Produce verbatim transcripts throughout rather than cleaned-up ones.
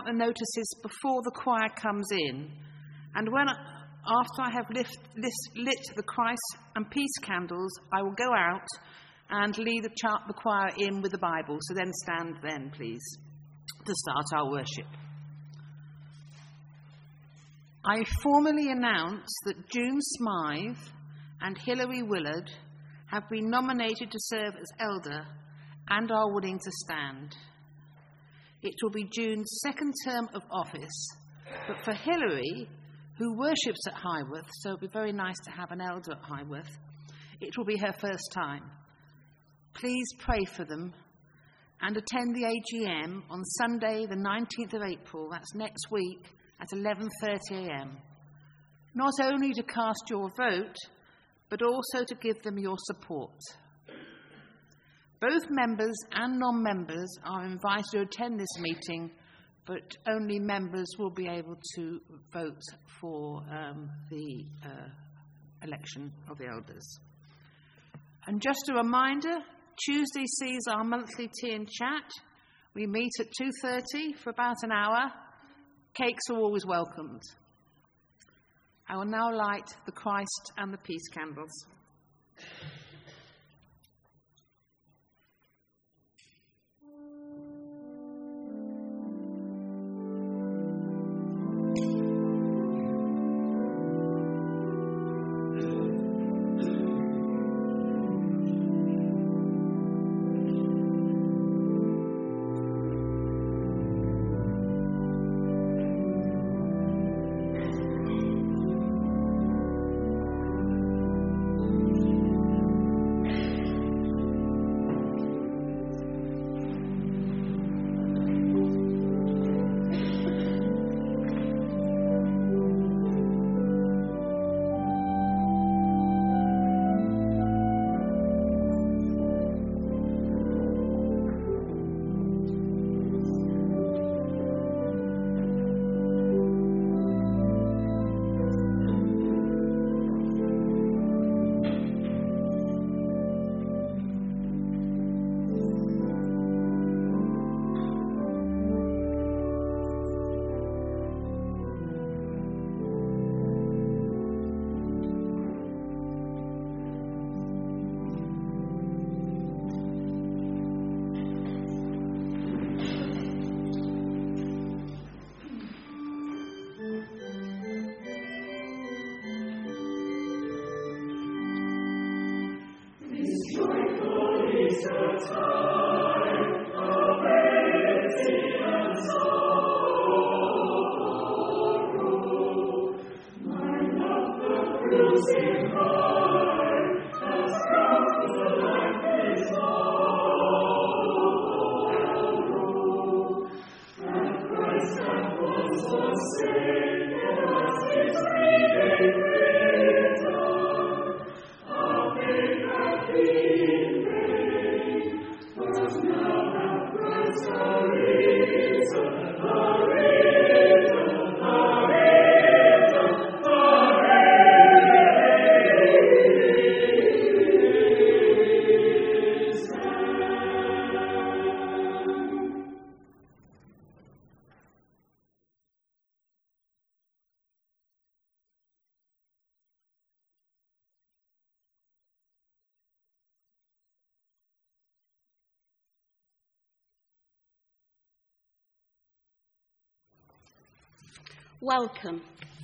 out the notices before the choir comes in, and when, after I have lit, lit, lit the Christ and peace candles, I will go out and lead the, char- the choir in with the Bible. So then stand then, please, to start our worship. I formally announce that June Smythe and Hilary Willard have been nominated to serve as elder and are willing to stand. It will be June's second term of office, but for Hilary, who worships at Highworth, so it will be very nice to have an elder at Highworth, it will be her first time. Please pray for them and attend the A G M on Sunday the nineteenth of April, that's next week, at eleven thirty a m, not only to cast your vote, but also to give them your support. Both members and non-members are invited to attend this meeting, but only members will be able to vote for um, the uh, election of the elders. And just a reminder, Tuesday sees our monthly tea and chat. We meet at two thirty for about an hour. Cakes are always welcomed. I will now light the Christ and the peace candles. Welcome.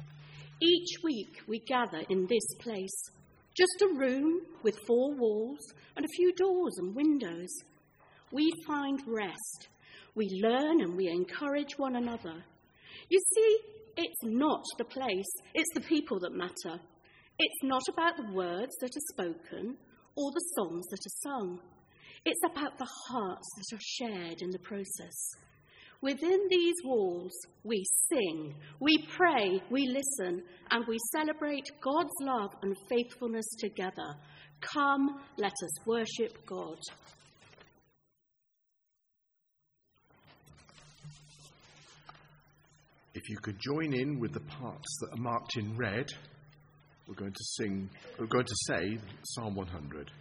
Each week we gather in this place, just a room with four walls and a few doors and windows. We find rest, we learn and we encourage one another. You see, it's not the place, it's the people that matter. It's not about the words that are spoken or the songs that are sung. It's about the hearts that are shared in the process. Within these walls, we sing, we pray, we listen, and we celebrate God's love and faithfulness together. Come, let us worship God. If you could join in with the parts that are marked in red, we're going to sing, we're going to say Psalm one hundred.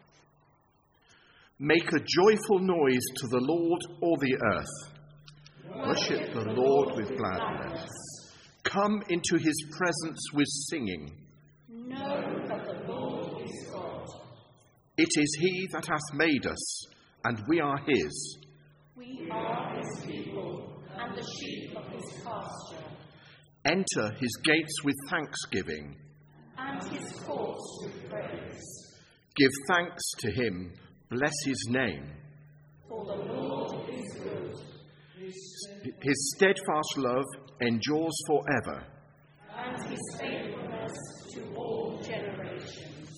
Make a joyful noise to the Lord, all the earth. Worship the Lord with gladness. Come into his presence with singing. Know that the Lord is God. It is he that hath made us, and we are his. We are his people, and the sheep of his pasture. Enter his gates with thanksgiving, and his courts with praise. Give thanks to him, bless his name. For the Lord is good. His steadfast love endures forever, and his faithfulness to all generations.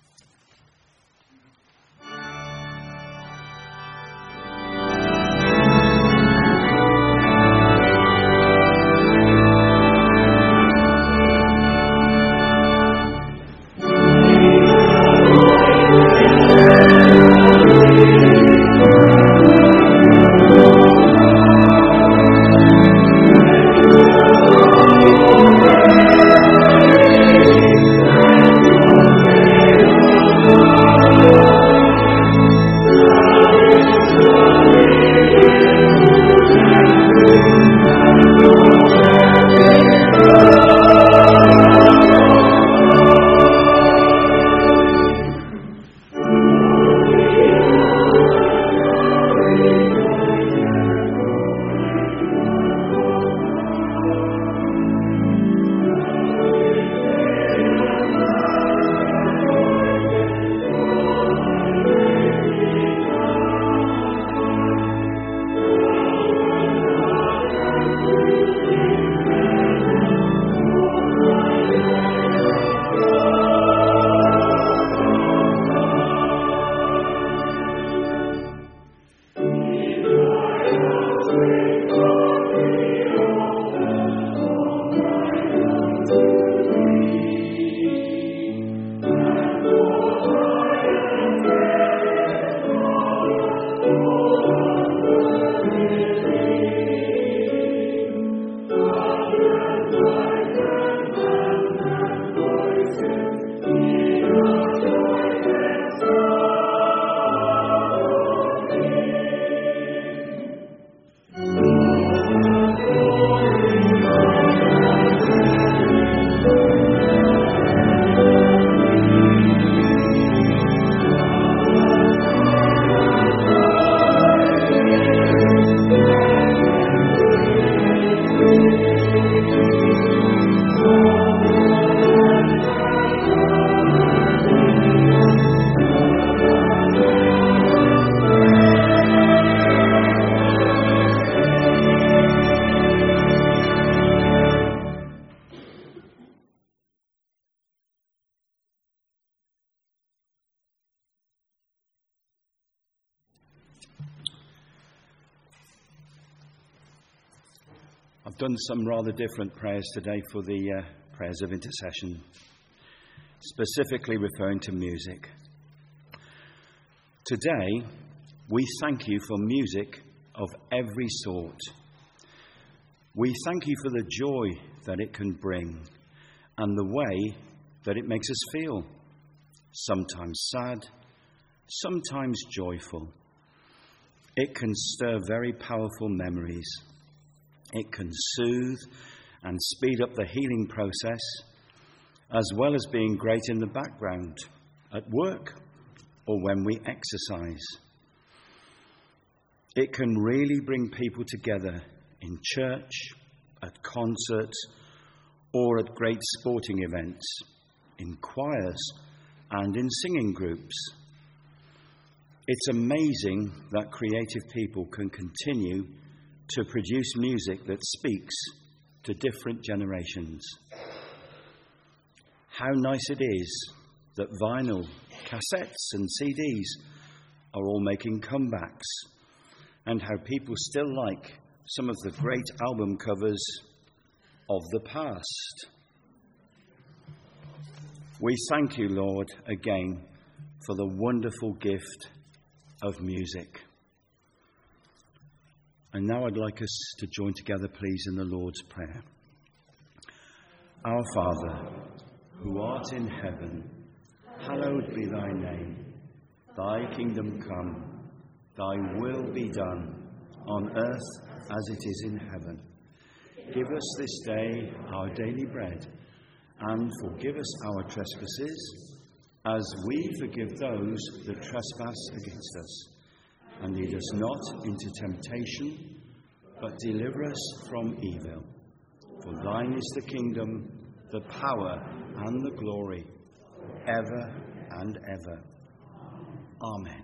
I've done some rather different prayers today for the uh, prayers of intercession, specifically referring to music. Today, we thank you for music of every sort. We thank you for the joy that it can bring and the way that it makes us feel, sometimes sad, sometimes joyful. It can stir very powerful memories. It can soothe and speed up the healing process, as well as being great in the background, at work or when we exercise. It can really bring people together in church, at concerts, or at great sporting events, in choirs and in singing groups. It's amazing that creative people can continue to produce music that speaks to different generations. How nice it is that vinyl, cassettes and C Ds are all making comebacks, and how people still like some of the great album covers of the past. We thank you, Lord, again for the wonderful gift of music. And now I'd like us to join together, please, in the Lord's Prayer. Our Father, who art in heaven, hallowed be thy name. Thy kingdom come, thy will be done, on earth as it is in heaven. Give us this day our daily bread, and forgive us our trespasses, as we forgive those that trespass against us. And lead us not into temptation, but deliver us from evil. For thine is the kingdom, the power, and the glory, ever and ever. Amen.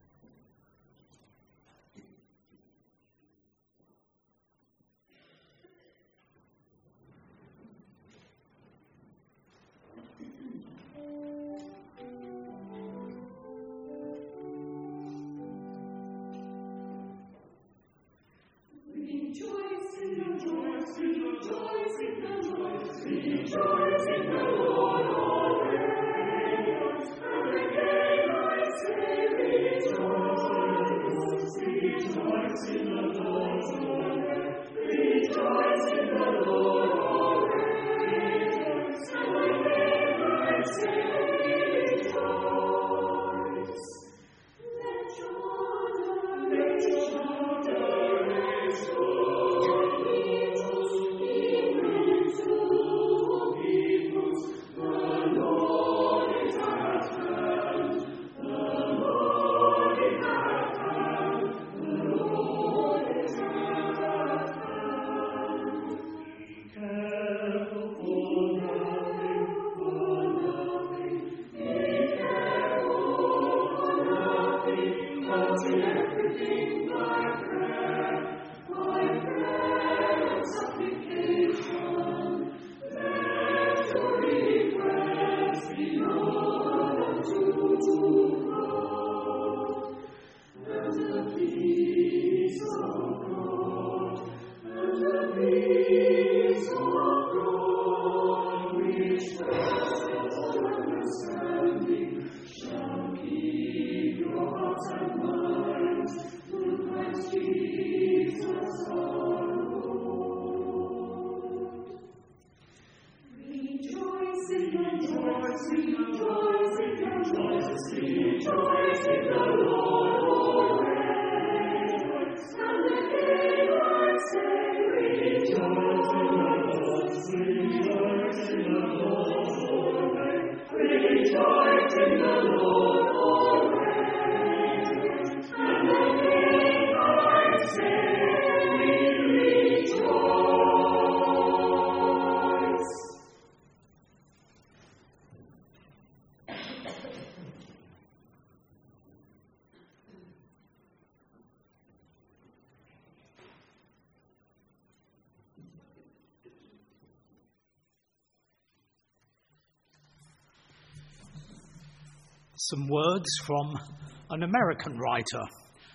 Some words from an American writer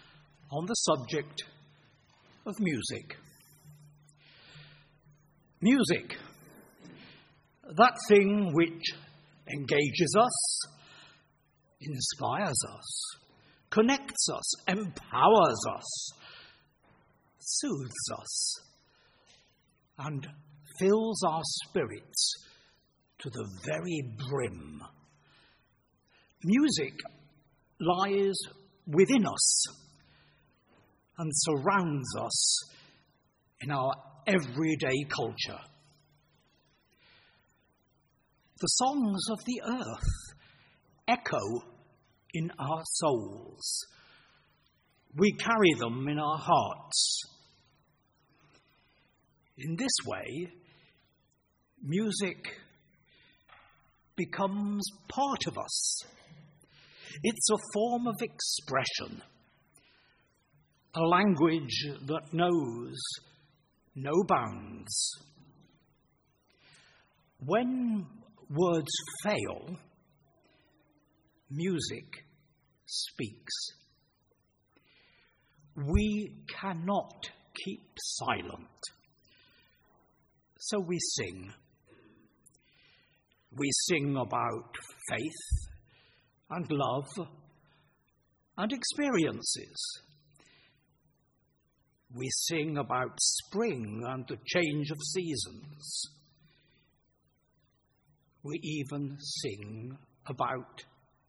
on the subject of music. Music, that thing which engages us, inspires us, connects us, empowers us, soothes us, and fills our spirits to the very brim. Music lies within us and surrounds us in our everyday culture. The songs of the earth echo in our souls. We carry them in our hearts. In this way, music becomes part of us. It's a form of expression, a language that knows no bounds. When words fail, music speaks. We cannot keep silent, so we sing. We sing about faith and love and experiences. We sing about spring and the change of seasons. We even sing about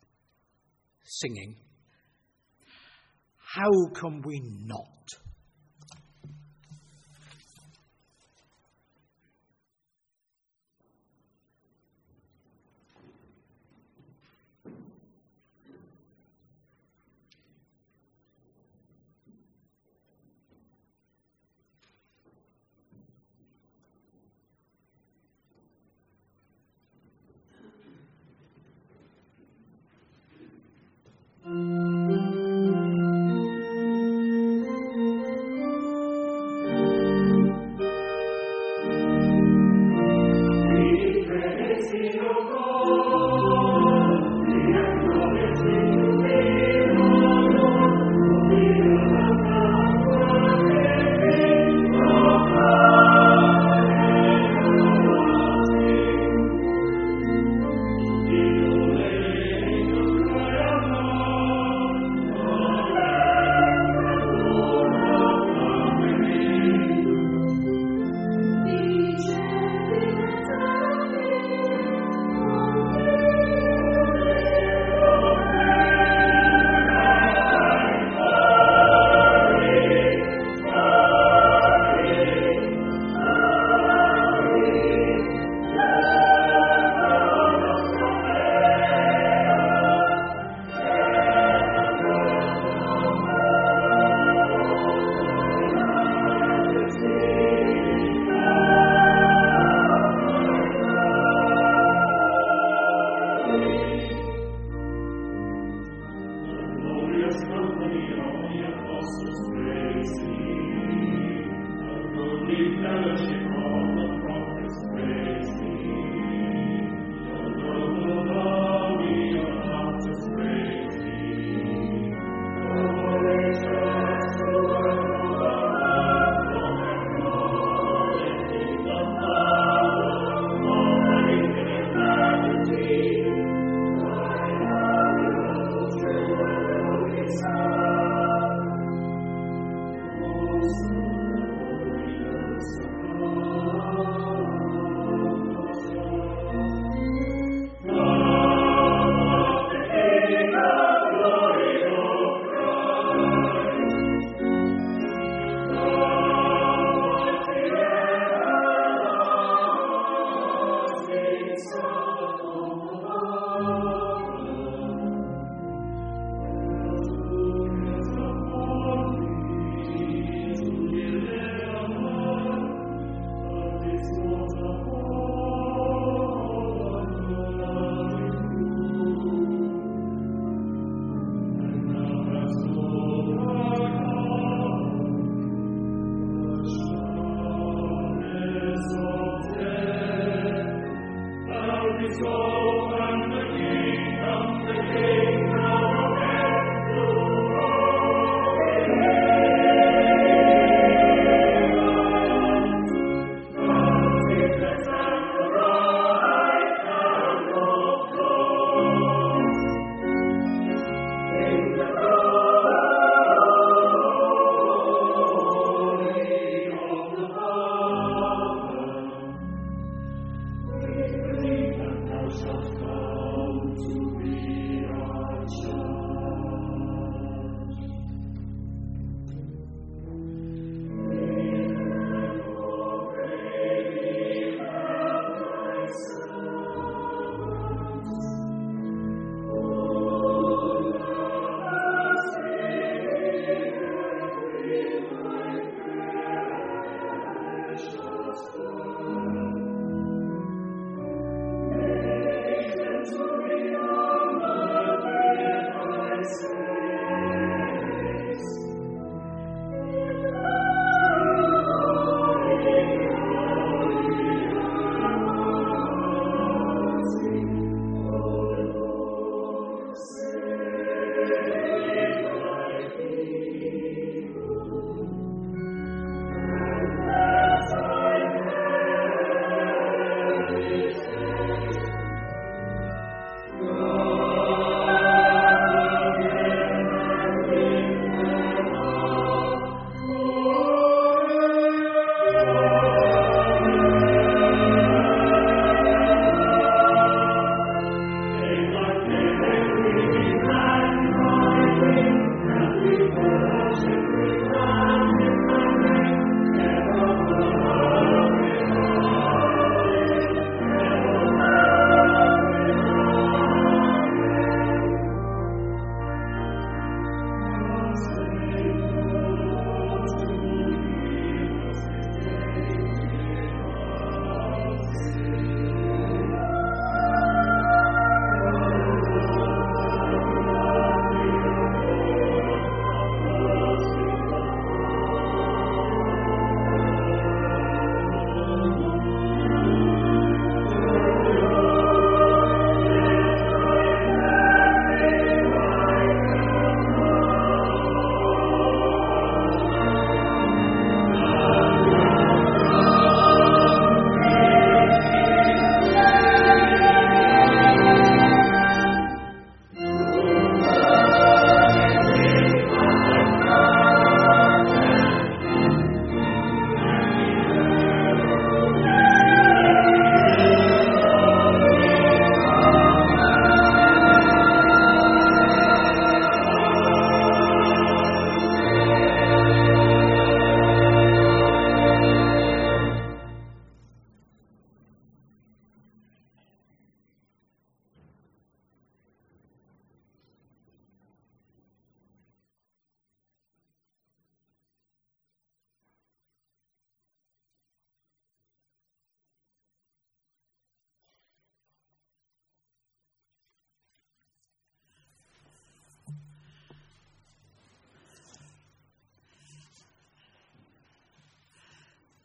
singing. How can we not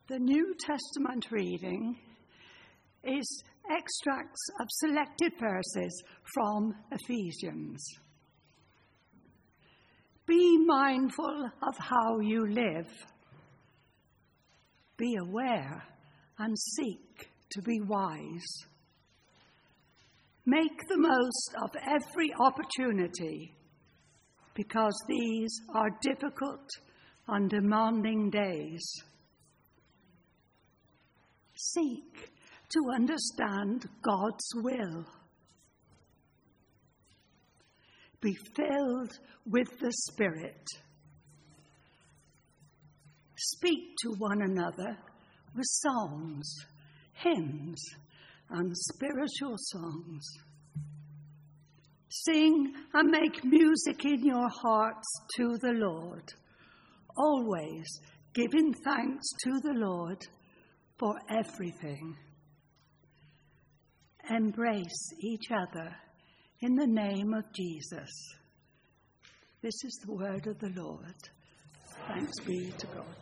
The New Testament reading is extracts of selected verses from Ephesians. Be mindful of how you live. Be aware and seek to be wise. Make the most of every opportunity, because these are difficult and demanding days. Seek to understand God's will. Be filled with the Spirit. Speak to one another with psalms, hymns, and spiritual songs. Sing and make music in your hearts to the Lord, always giving thanks to the Lord for everything. Embrace each other in the name of Jesus. This is the word of the Lord. Thanks be to God.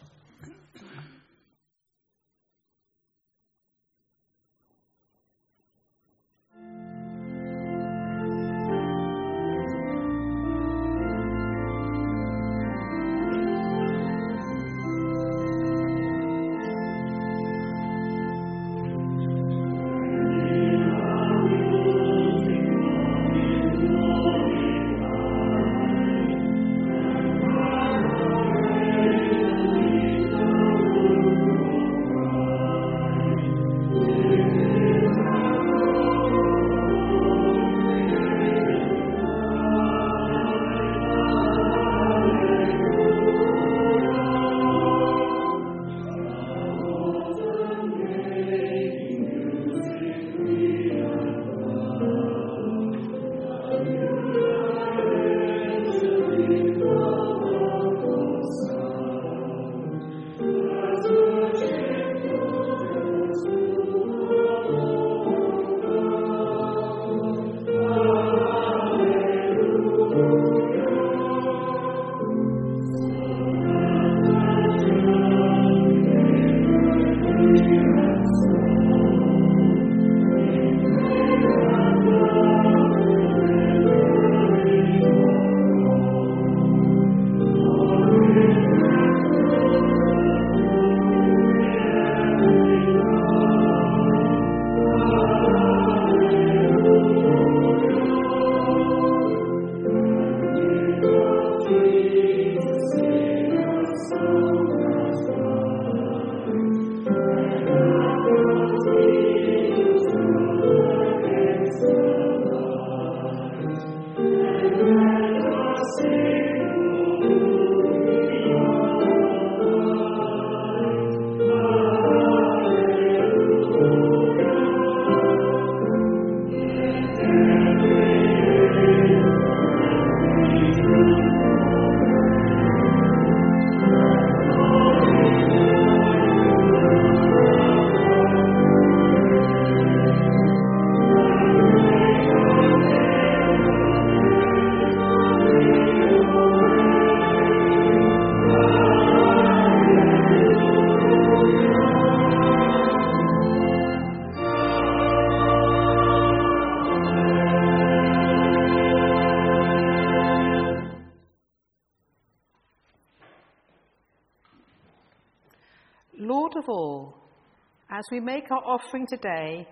Lord of all, as we make our offering today,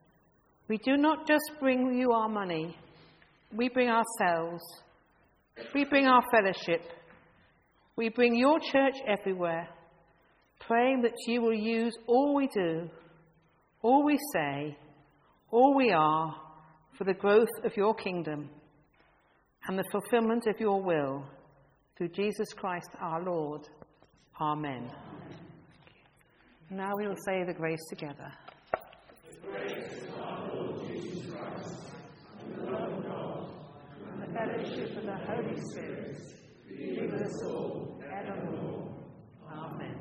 we do not just bring you our money, we bring ourselves, we bring our fellowship, we bring your church everywhere, praying that you will use all we do, all we say, all we are, for the growth of your kingdom and the fulfillment of your will, through Jesus Christ our Lord. Amen. Now we will say the grace together. The grace of our Lord Jesus Christ, and the love of God, and the fellowship of the Holy Spirit, be with us all evermore. Amen.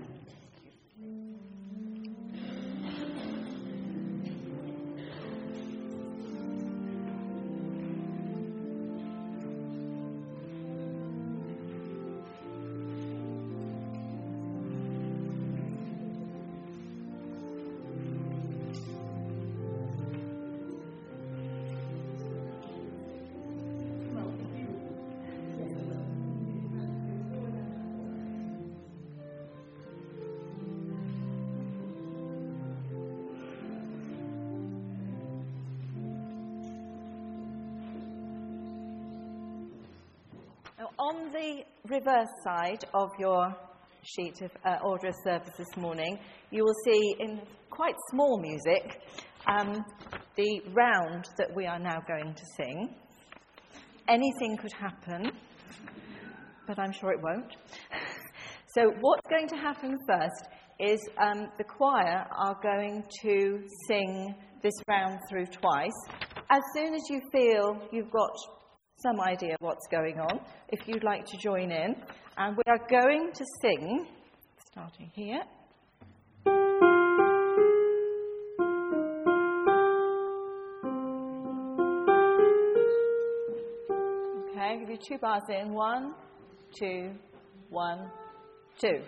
on the reverse side of your sheet of uh, order of service this morning, you will see in quite small music um, the round that we are now going to sing. Anything could happen, but I'm sure it won't. So what's going to happen first is um, the choir are going to sing this round through twice. As soon as you feel you've got some idea what's going on, if you'd like to join in, and we are going to sing, starting here. Okay, I'll give you two bars in. One, two, one, two.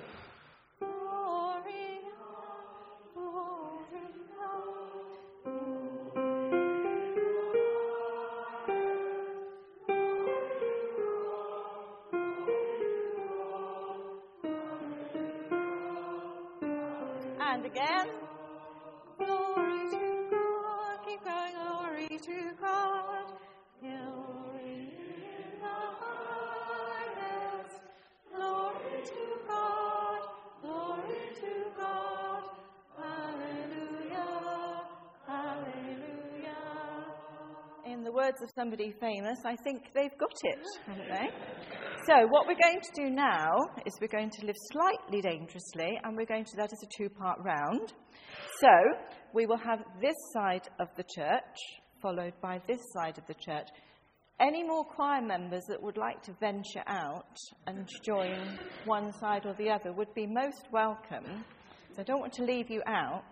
And again. Glory to God. Keep going. Glory to God. Glory in the highest. Glory to God. Glory to God. Hallelujah. Hallelujah. In the words of somebody famous, I think they've got it, haven't they? So what we're going to do now is we're going to live slightly dangerously, and we're going to do that as a two-part round. So we will have this side of the church followed by this side of the church. Any more choir members that would like to venture out and join one side or the other would be most welcome. So I don't want to leave you out.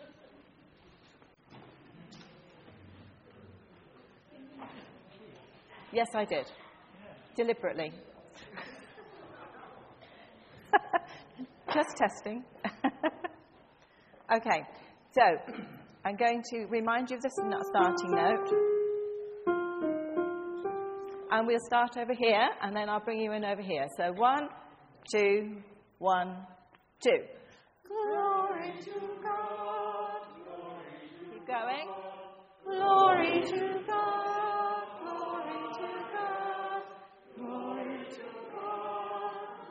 Yes, I did. Deliberately. Just testing. Okay, so I'm going to remind you of the starting note. And we'll start over here, and then I'll bring you in over here. So one, two, one, two. Glory to God. Keep going. Glory to God. Glory to God. Glory to God.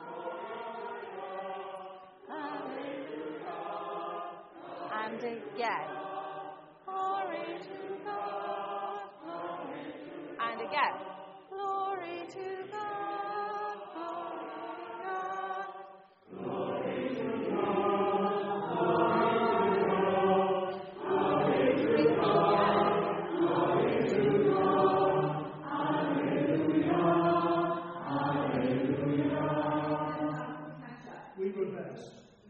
And again. Glory to God. Glory to God. And again. Glory to God. Glory to God. Glory to God. Glory to God. Hallelujah. Hallelujah. We were best.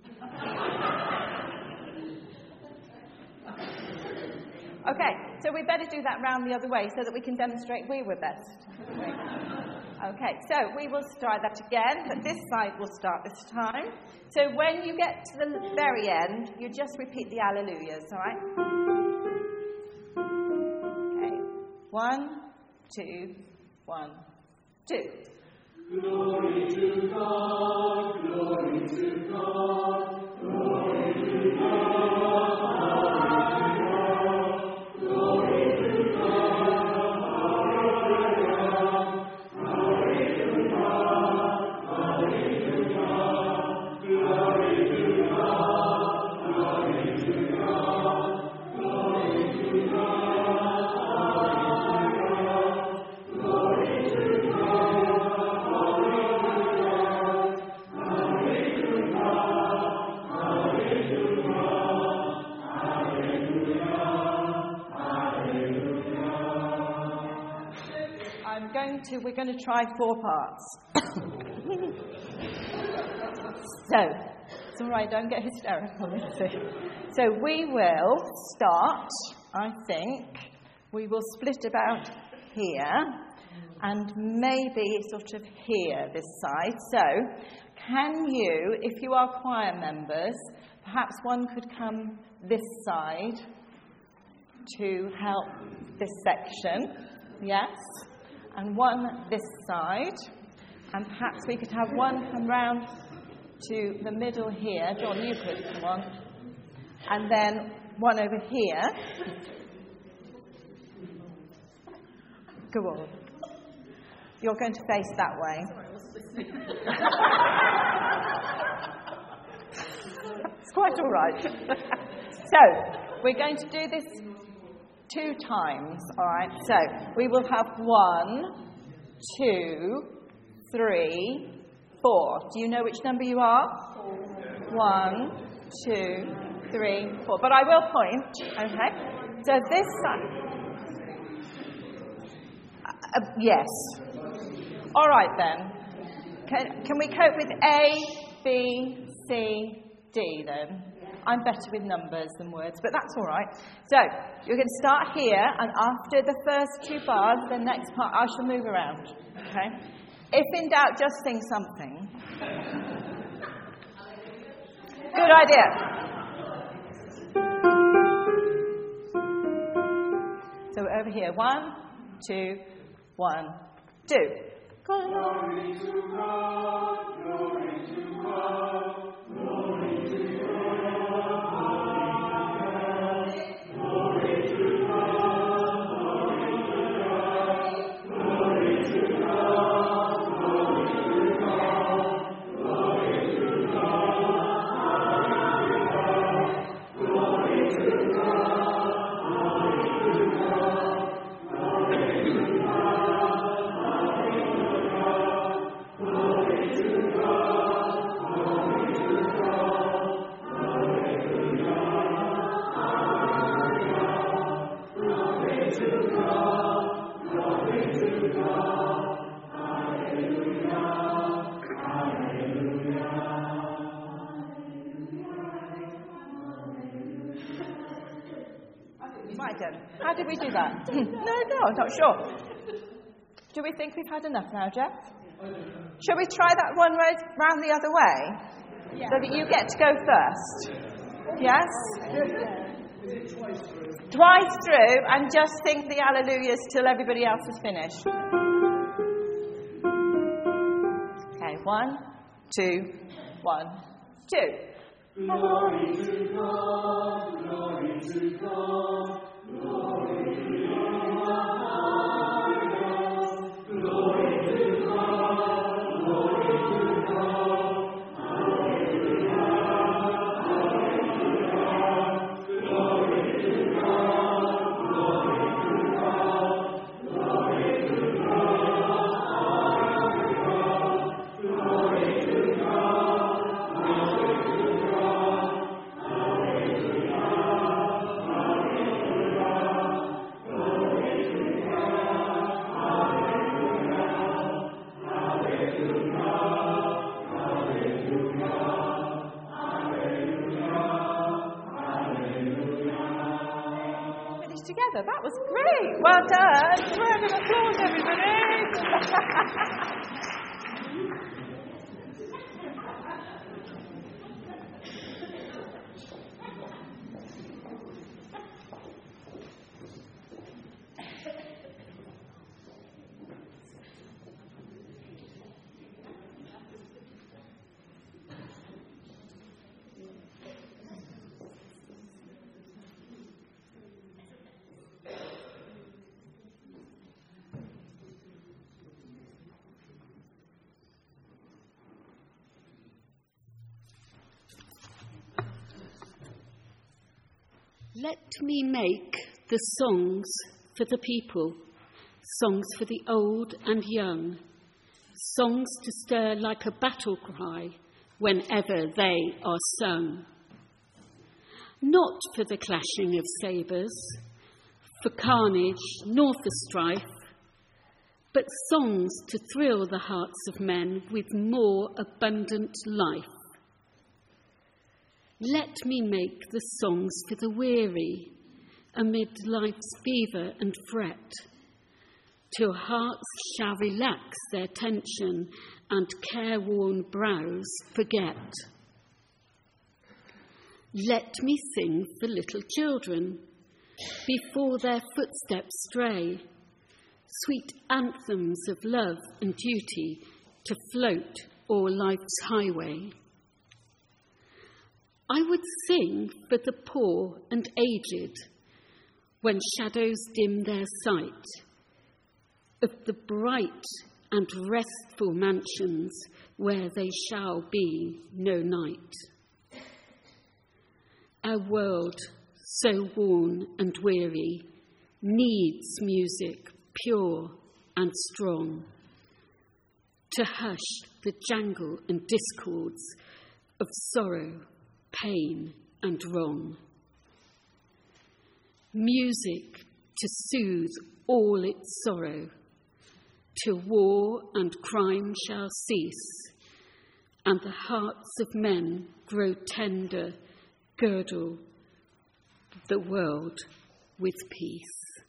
Okay, so we better do that round the other way so that we can demonstrate we were best. Okay, so we will try that again, but this side will start this time. So when you get to the very end, you just repeat the Alleluias, all right? Okay, one, two, one, two. Glory to God, glory to God, glory to God. To, we're going to try four parts. So, it's all right, don't get hysterical. So we will start, I think, we will split about here and maybe sort of here, this side. So, can you, if you are choir members, perhaps one could come this side to help this section, yes? And one this side, and perhaps we could have one come round to the middle here. John, you could come on. And then one over here. Go on. You're going to face that way. It's quite all right. So, we're going to do this two times, all right? So, we will have one, two, three, four. Do you know which number you are? One, two, three, four. But I will point, okay? So this side. Uh, yes. All right then. Can, can we cope with A, B, C, D then? I'm better with numbers than words, but that's all right. So, you're going to start here, and after the first two bars, the next part, I shall move around, okay? If in doubt, just sing something. Good idea. So, over here. One, two, one, two. Glory to God, glory to God, glory to God. How did we do that? no, no, I'm not sure. Do we think we've had enough now, Jeff? Shall we try that one round, round the other way? Yeah. So that you get to go first? Yes? Twice through, and just sing the Alleluias till everybody else is finished. Okay, one, two, one, two. Glory to God, glory to God. Glory to God, glory to God, glory to God, hallelujah, hallelujah, glory to God, glory to God, glory to God, hallelujah, glory to God, glory to God, hallelujah. Together. That was great. Well done. Round of applause, everybody. Let me make the songs for the people, songs for the old and young, songs to stir like a battle cry whenever they are sung. Not for the clashing of sabres, for carnage nor for strife, but songs to thrill the hearts of men with more abundant life. Let me make the songs for the weary amid life's fever and fret, till hearts shall relax their tension and careworn brows forget. Let me sing for little children before their footsteps stray, sweet anthems of love and duty to float o'er life's highway. I would sing for the poor and aged when shadows dim their sight, of the bright and restful mansions where they shall be no night. Our world, so worn and weary, needs music pure and strong to hush the jangle and discords of sorrow, pain and wrong. Music to soothe all its sorrow, till war and crime shall cease, and the hearts of men grow tender, girdle the world with peace.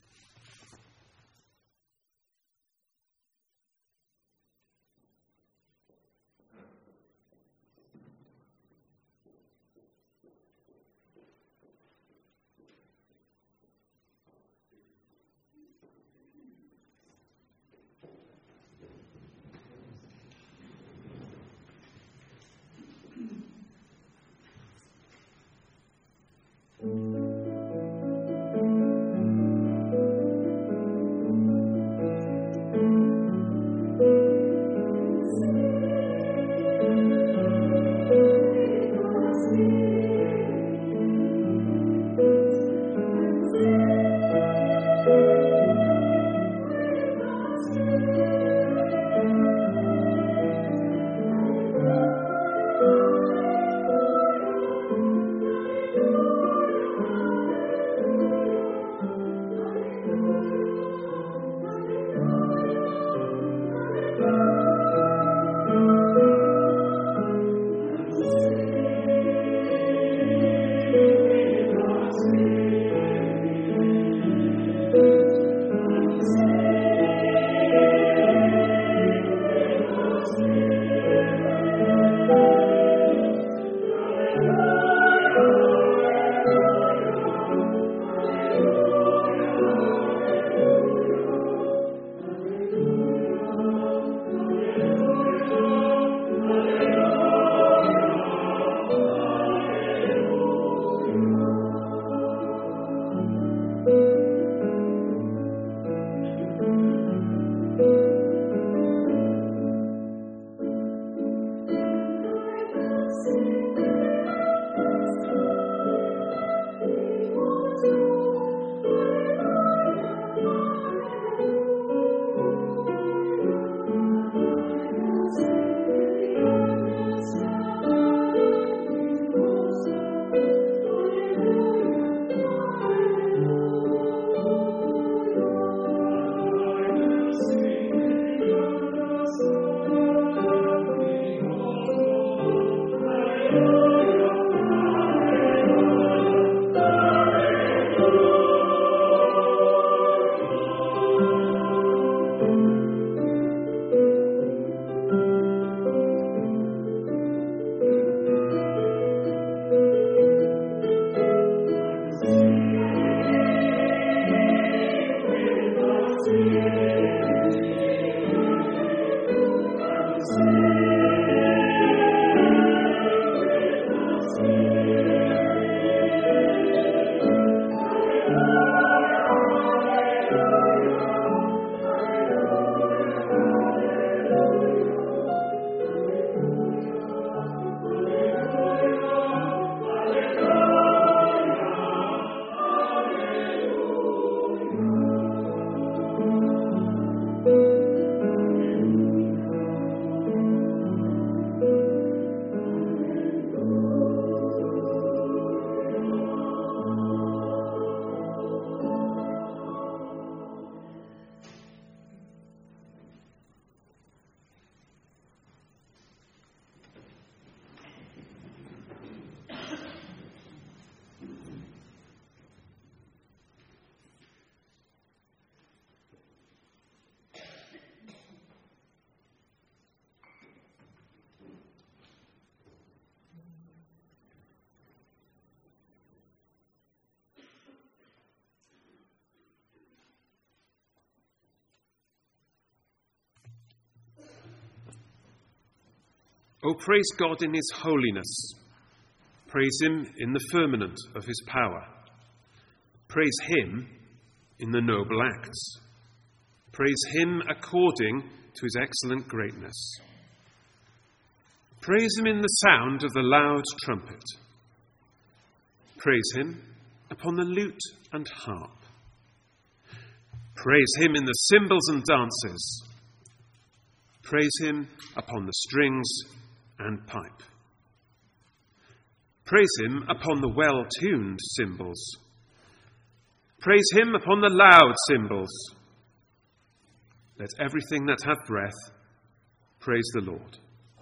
Oh, praise God in his holiness. Praise him in the firmament of his power. Praise him in the noble acts. Praise him according to his excellent greatness. Praise him in the sound of the loud trumpet. Praise him upon the lute and harp. Praise him in the cymbals and dances. Praise him upon the strings and pipe. Praise him upon the well-tuned cymbals. Praise him upon the loud cymbals. Let everything that hath breath praise the Lord.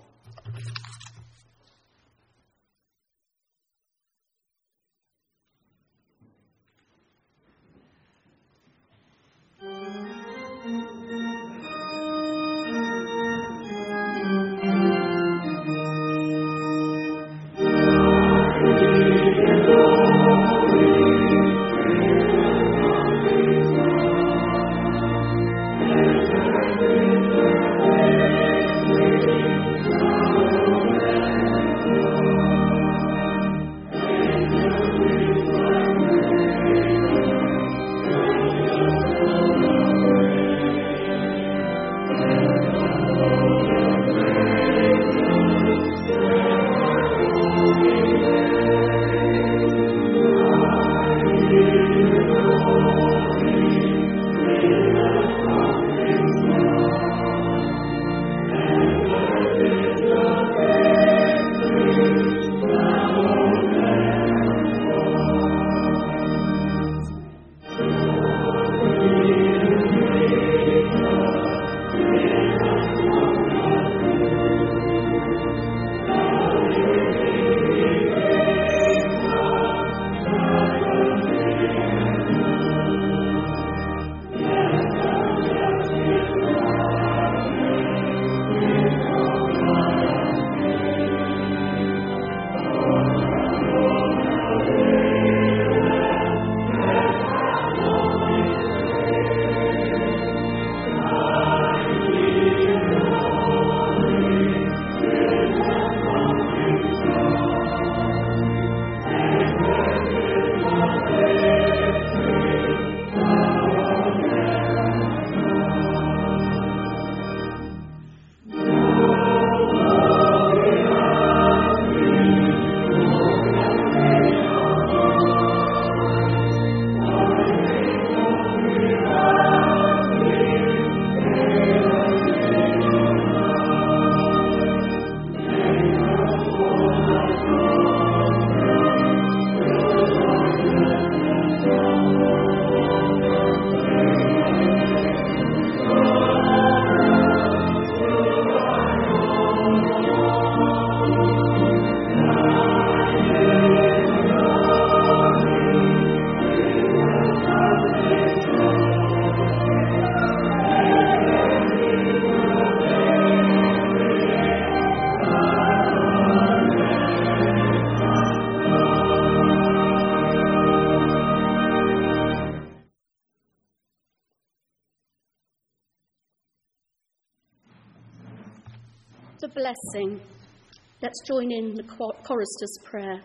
The blessing. Let's join in the chorister's prayer.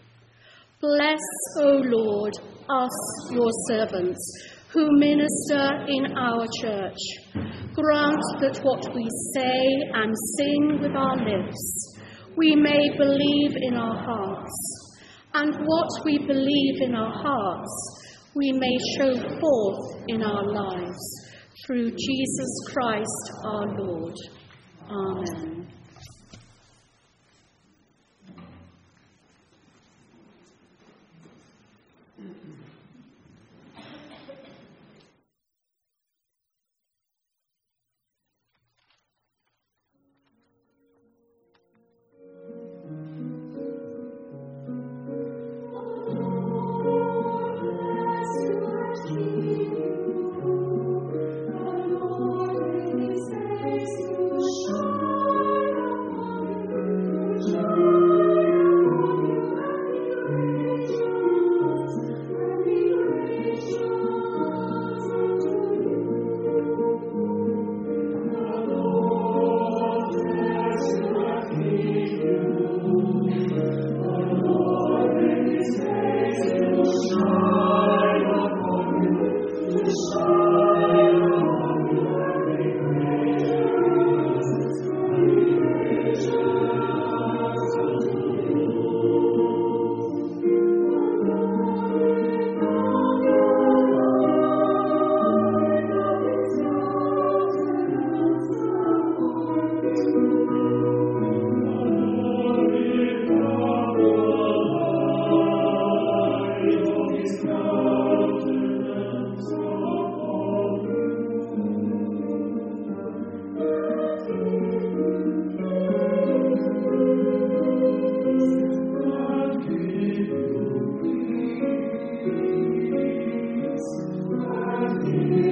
Bless, O Lord, us, your servants, who minister in our church. Grant that what we say and sing with our lips, we may believe in our hearts, and what we believe in our hearts, we may show forth in our lives, through Jesus Christ our Lord. Amen. He